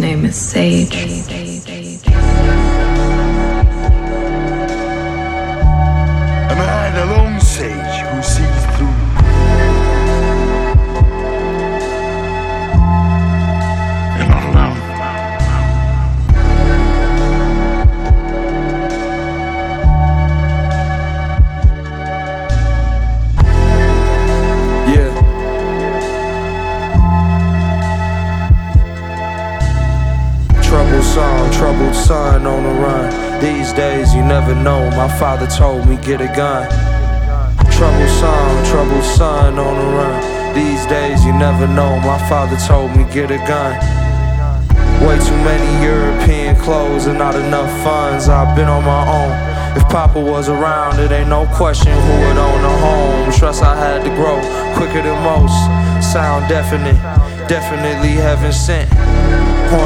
name is Sage. A man alone, Sage, who sees through. And all out. Yeah. Troubled son on the run. These days you never know. My father told me get a gun. Troubled son on the run. These days you never know. My father told me get a gun. Way too many European clothes and not enough funds. I've been on my own. If Papa was around, it ain't no question who would own a home. Trust I had to grow quicker than most. Sound definite, definitely heaven sent.